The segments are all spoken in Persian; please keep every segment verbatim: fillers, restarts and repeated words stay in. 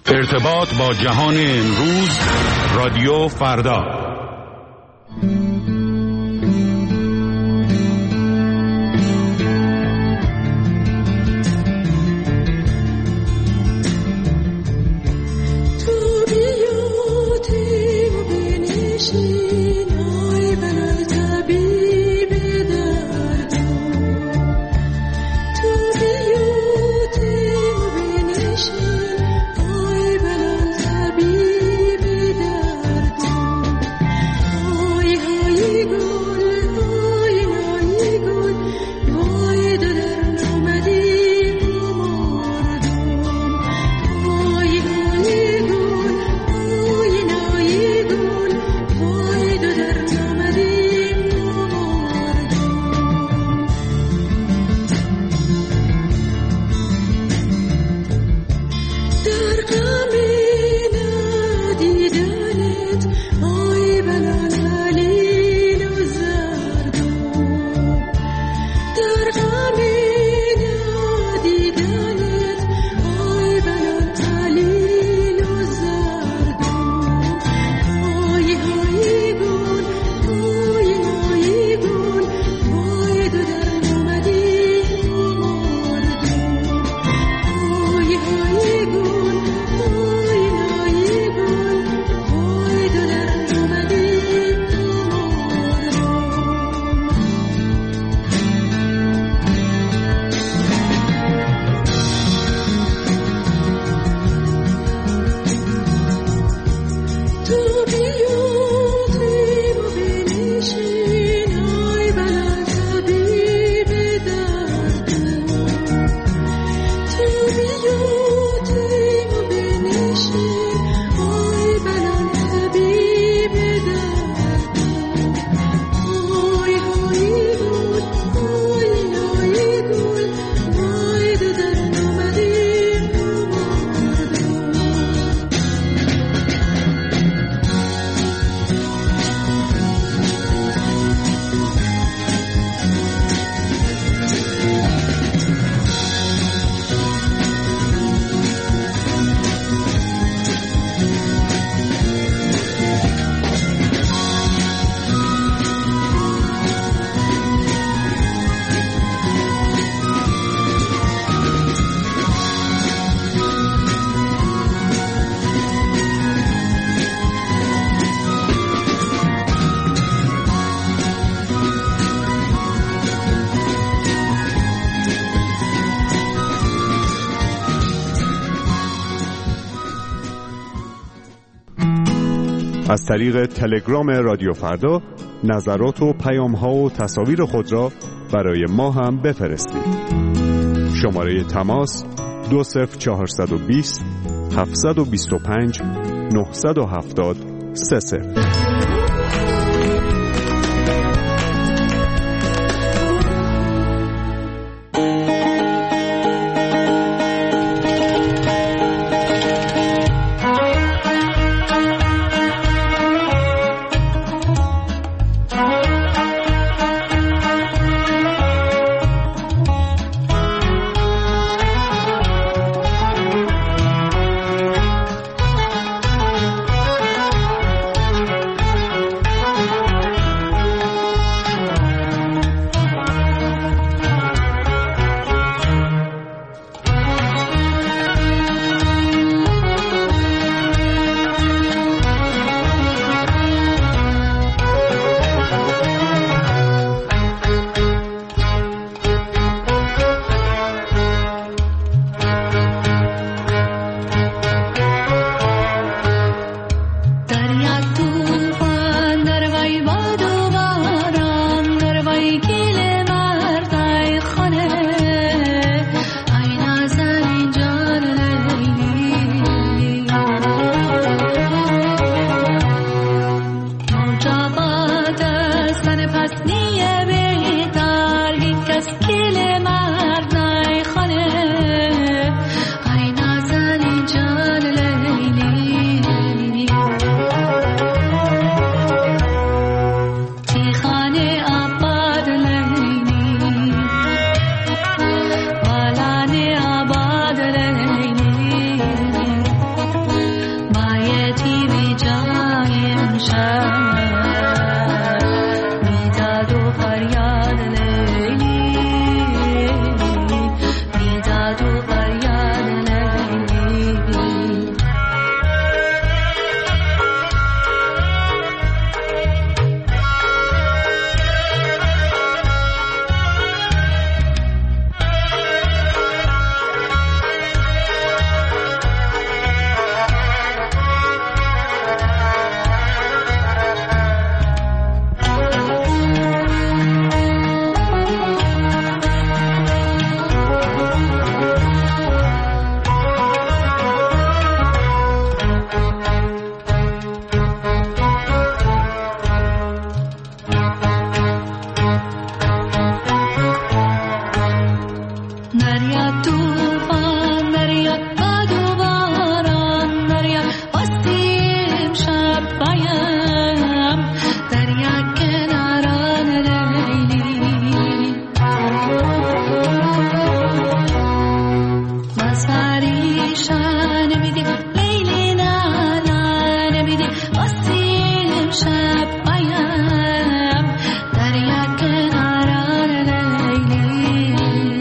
ارتباط با جهان امروز، رادیو فردا. از طریق تلگرام رادیو فردا نظرات و پیام‌ها و تصاویر خود را برای ما هم بفرستید. شماره تماس دو صفر چهارصد و بیست هفتصد و بیست و پنج نهصد و هفتاد سه صفر. پریشان نمیدی لیلی نه نه نمیدی واسیم شب آیم دریا کناران لیلی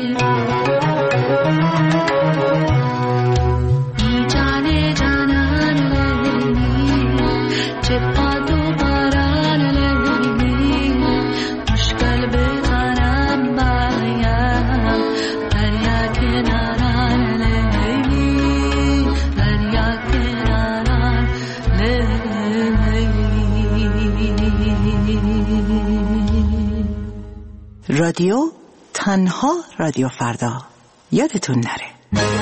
ای جان جانان لیلی چه باد و باران لیلی مشکل بخانم بایم دریا کناران لیلی دریا کناران لیلی. رادیو تنها رادیو فردا، یادتون نره.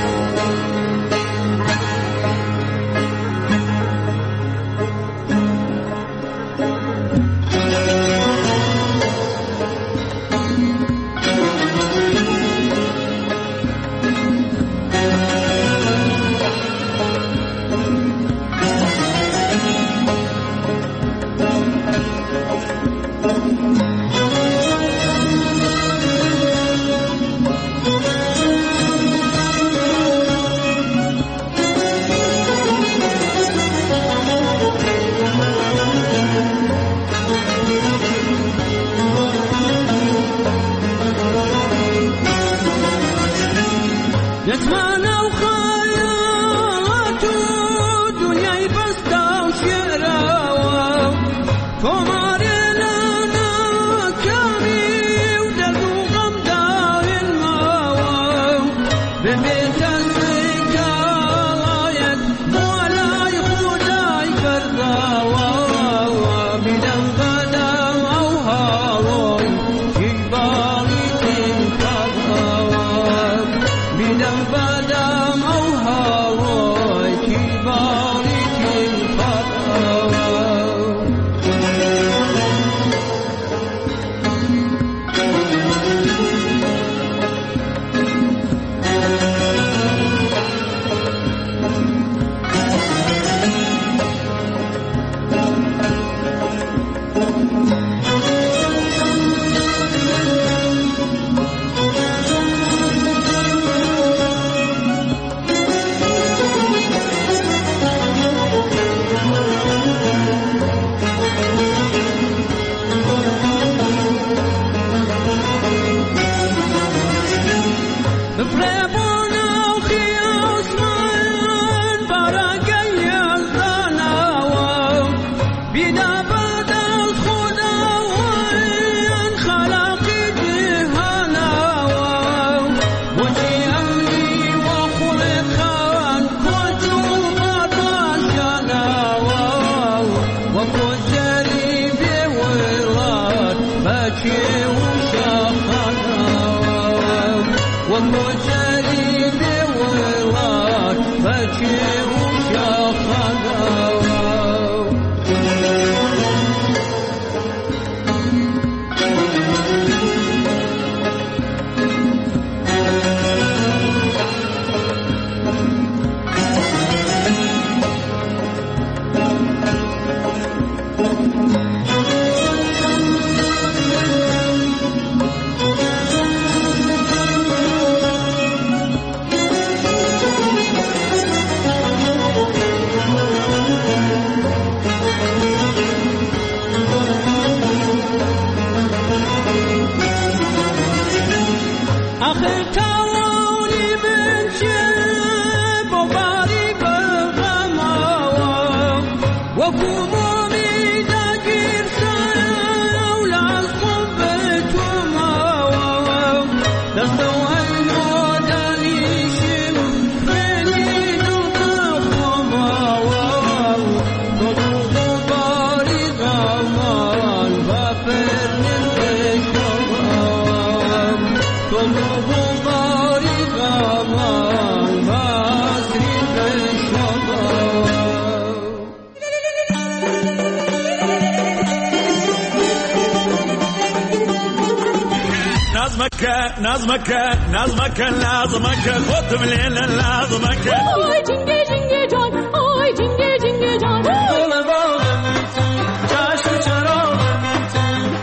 نظمك نظمك لازمك خد من لازمك اوي جنگه جنگه جان اوي جنگه جنگه جان تو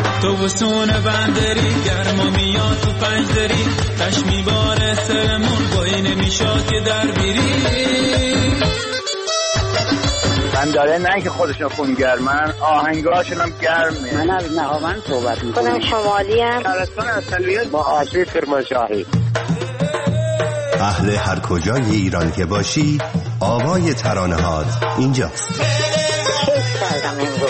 حسون بندری گرما میاد تو پنجدری تش میباره سرمون گوی نمیشاد که در بیری من داره نه که خودشون خونگرمن آهنگاشون هم گرمه. من از نهاوند صحبت میکنم. خودم شمالی ام. شهرستان اصلیت با آسی کرمانشاهی. اهل هر کجای ایران که باشی آوای ترانه‌هات اینجاست. کیف کردم امروز.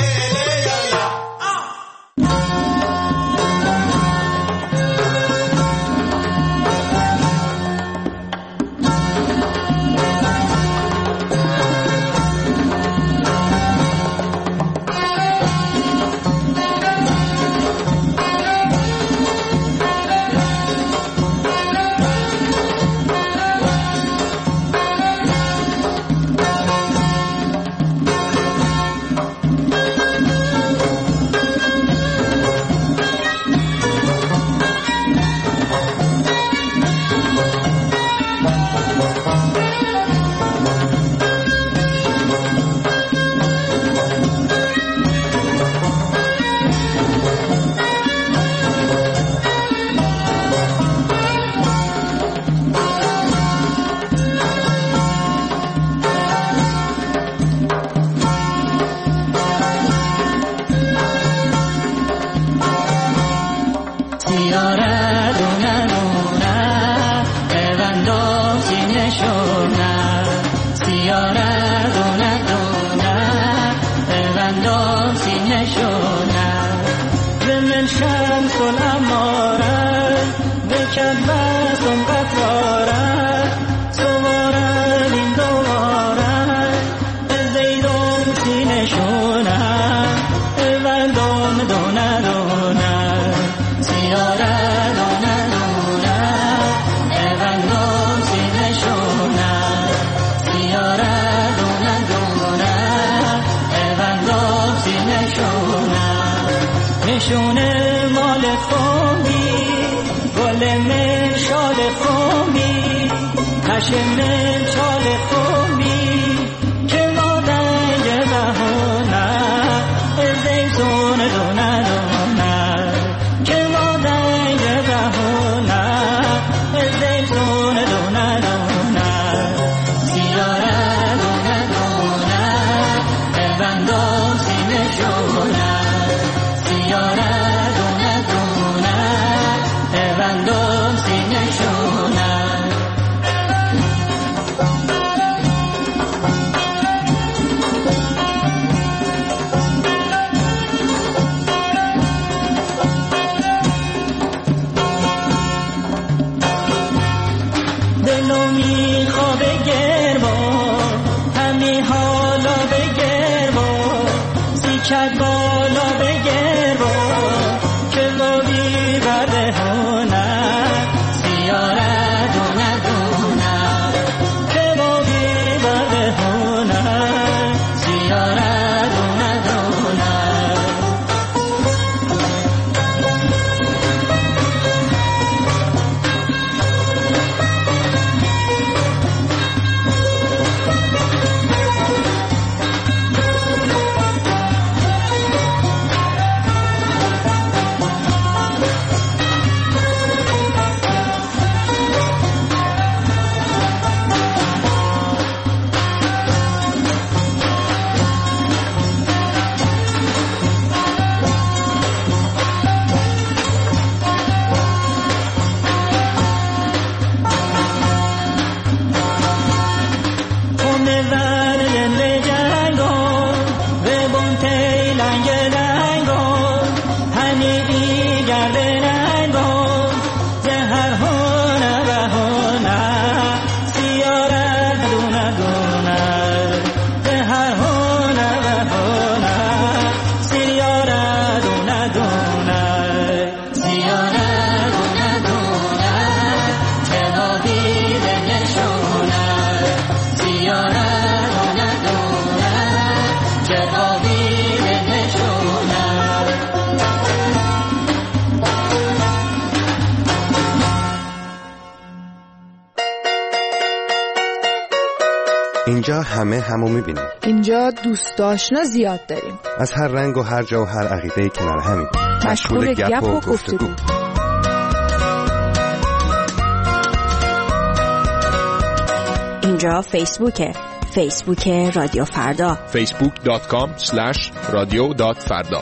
نشونه مال فامی گل اینجا همه همو میبینیم. اینجا دوست آشنا زیاد داریم. از هر رنگ و هر جا و هر عقیده‌ای کنار همین. مشغول گپ و گفتگو. اینجا فیسبوکه. فیسبوک رادیو فردا. فیسبوک دات کام اسلش رادیو دات فردا.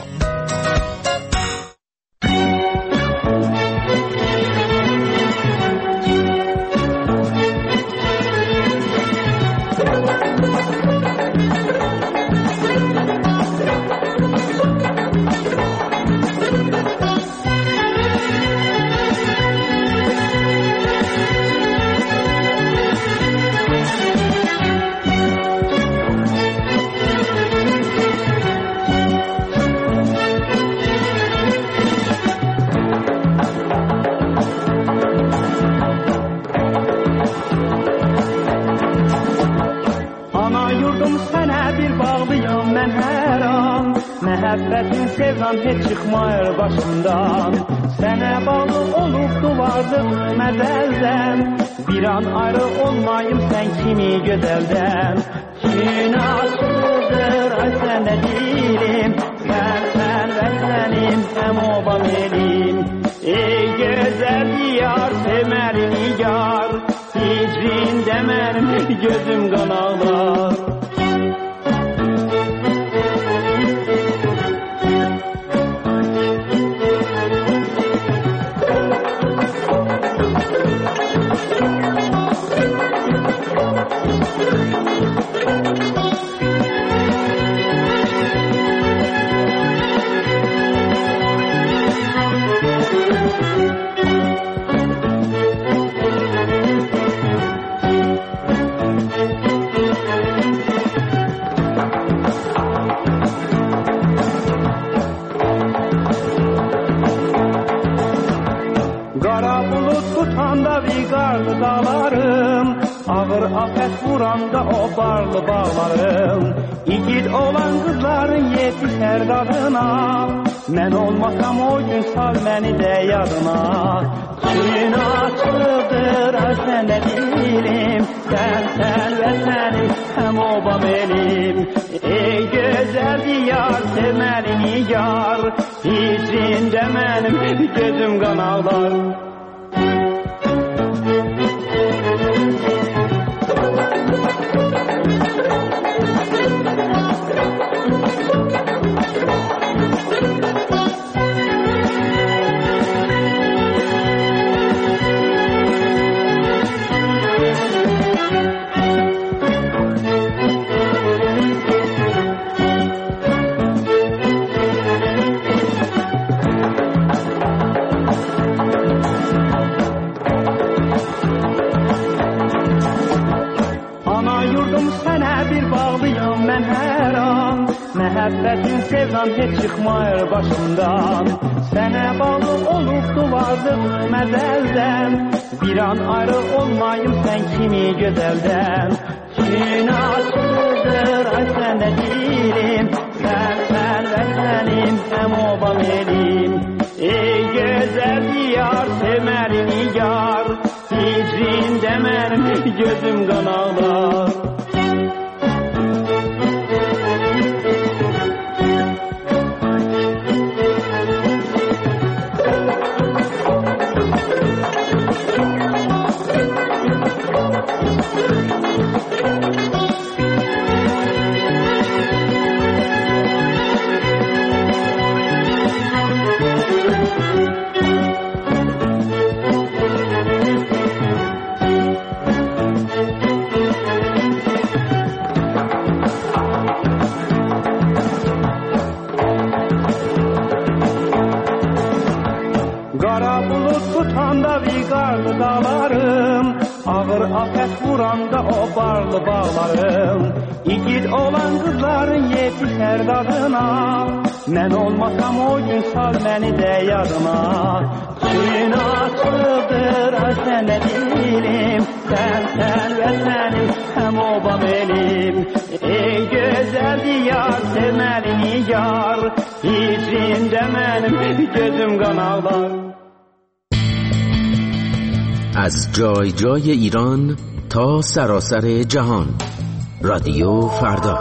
Məhəbbətin sevdan heç çıxmayır başımdan. Sənə bağlı olub duvardım məzəldən. Bir an ayrı olmayım sən kimi gözəldən. Gün açıldır ay sənə dilim. Sən sən və sənim həm obam elim. Ey gözəl diyar sevməli nigar. Hicrində mənim gözüm qan ağlar. Ağır afət vuranda o barlı bağlarım. İgid olan qızların yetişər dadına. Mən olmasam o gün sal məni də yadına. Gün açıldır sənə dilim. Sən sən və sənin həm obam elim. Ey gözəl diyar sevməli nigar. Hicrində mənim gözüm qan ağlar. Məhəbbətin sevdan heç çıxmayır başımdan. Sənə bağlı olub duvardım məzəldən. Bir an ayrı olmayım sən kimi gözəldən. Gün açıldır ay sənə dilim. Sən sən və sənim həm obam elim. Ey gözəl diyar sevməli nigar. Hicrində mənim gözüm qan ağlar. Ağır afət vuranda o barlı bağlarım. İgid olan qızların yetişər dadına. Mən olmasam o gün sal məni də yadına. Gün açıldır sənə dilim. Sən sən və sənin həm obam elim. Ey gözəl diyar sevməli nigar. Hicrində mənim gözüm qan ağlar. از جای جای ایران تا سراسر جهان رادیو فردا.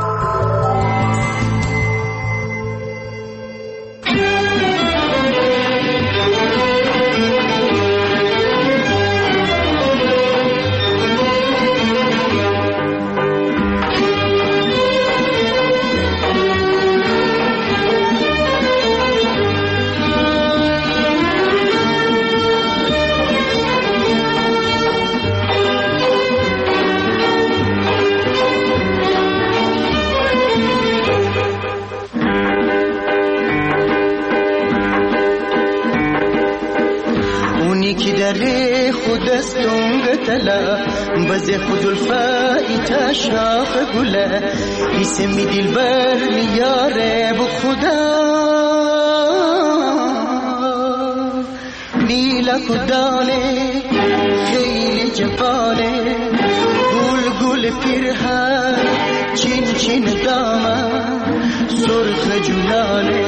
بزه خود الفایی تشاق گله ایسمی دیل بر میاره بو خدا نیلا کدانه خیلی جوانه گل گل پیرهن چین چین دامن سرخ جولانه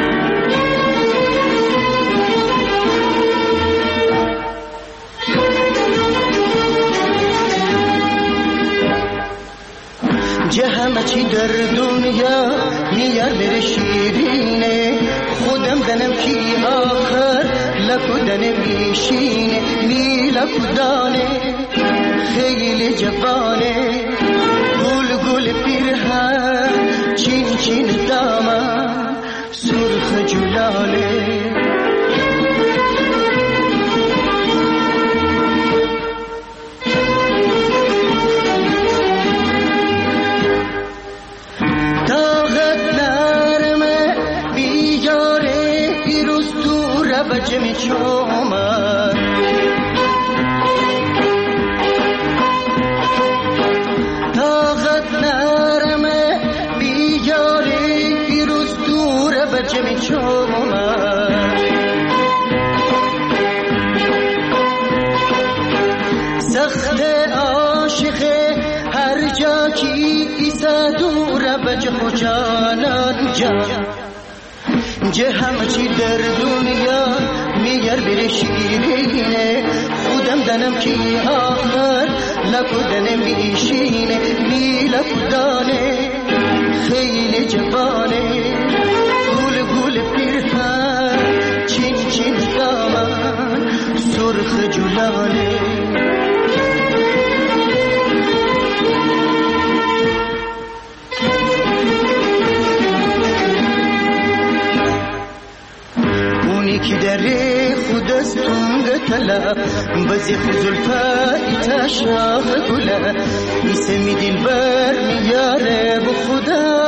جه همه چی در دنیا میار بره شیرینه خودم دنم کی آخر لکدن میشینه می لکدانه خیلی جوانه گل گل پیرهن چین چین دامن سرخ جولانه بچمی چومن طاقت نرمه بیاری پیروز دوره بچمی چومن سخت عاشقه هر جا کی ایسا دوره بچ خوشانان جان جه همه چی در دنیا میار بره شیرینه خودم دنم کی آخر لکدن میشینه می لکدانه خیلی جوانه گل گل پیرهن چین چین دامن سرخ جولانه کی دره خود از تونگ تلا بزی خزل فایی تشاق گله ایسمی دیل بر میاره بو خدا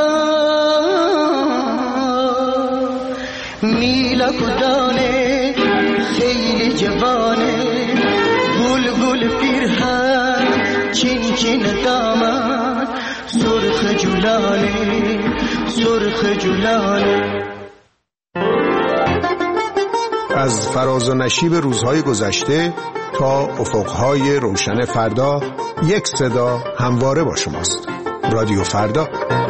میلا کدانه خیلی جوانه گل گل پیرهن چین چین دامن سرخ جولانه سرخ جولانه. از فراز و نشیب روزهای گذشته تا افقهای روشن فردا یک صدا همواره با شماست. رادیو فردا.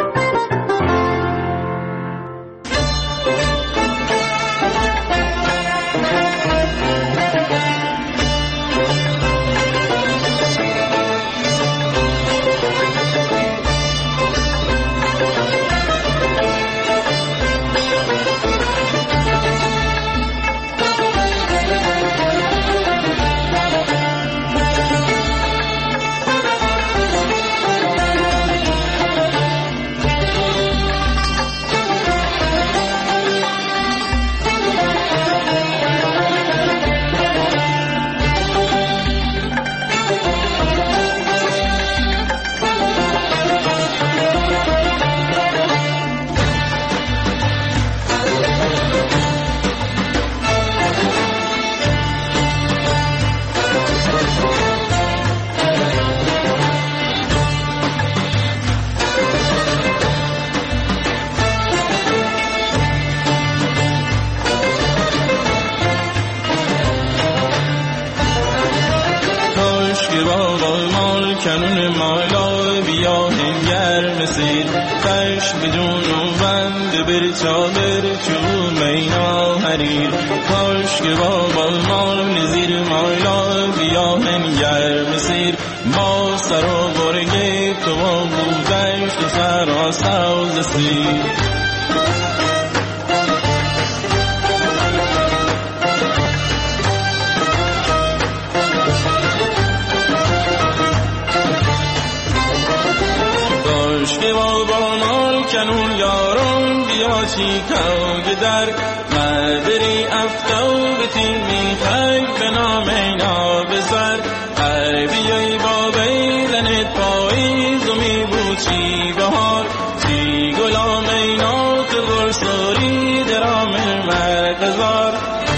کنون مالا بیا هنگر مسیر فرش بدون بند بر چادر چون مینا حریر کاش که بابا مال نزیر مالا بیا هنگر مسیر با سر و برگ تو بود دشت و سرا سوز سیر که با بانال کنون یاران بیا چی که در مدری افتو به تیمی خیل به نام اینا بزر ای بیایی با بیدنت پاییز و می بود چی بهار چی گلام اینا تو گرسوری درام مرقزار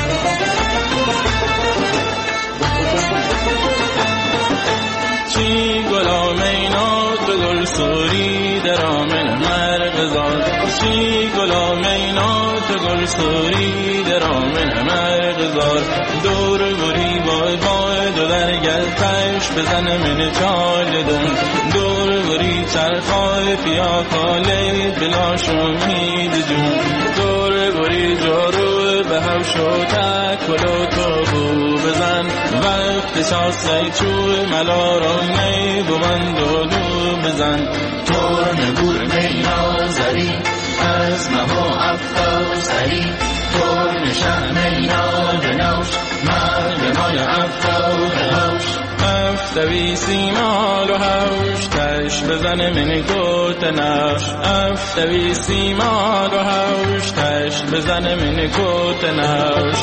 چی گلام اینا تو گرسوری درامن مرغزار چی گلام اینا تو گلسوری درامن مرغزار دور بری بای بای دو در گلتش بزن من چال دون دور بری چرخای پیا کالی بلا شمید جون دور بری جارو به هم شو تکلو تو بو بزن وقت شاسته چوی ملا رو نی بوند و دو بزن تورن گور مینا زری از مها افتا سری تورن شه مینا دنوش مرد مای افتا دنوش افتوی سیمال و هوش تش بزن من کت نوش افتوی سیمال و هوش تش بزن من کت نوش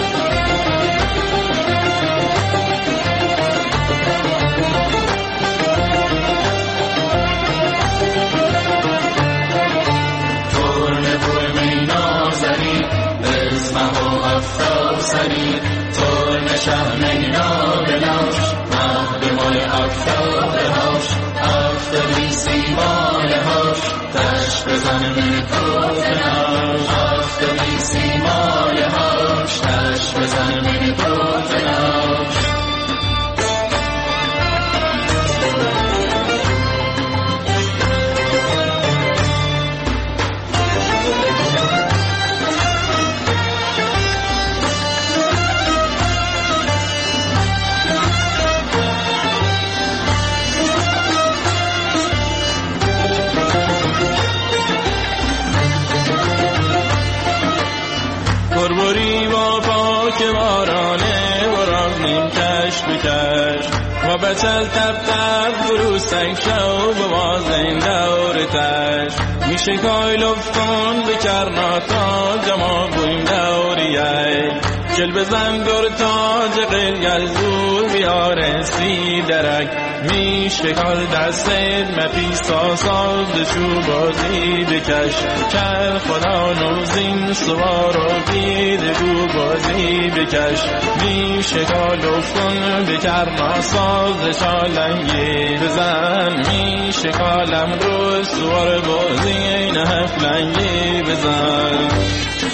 سری تو نشه مینا بنوش مهد مال افتا بهاش افتادی سیمال هاش تش بزن من کت نوش افتادی سیمال هاش تش بزن من کت نوش بربری با پاک بارانه و رفتیم کش بکش و بچل تب تب بروستک شو به بازین دور تش میشه کای لفتون بکرناتا جما بویم دوریه کل بزن گر تاج قلگل زور بیارسی درک میشه کال دستید مپیسا ساز دشو بازی بکش کل خدا نوزین سوار و بید بو بازی بکش میشه کال افتون بکرنا ساز شالنگی بزن میشه کالم رو سوار بازی نهف لنگی بزن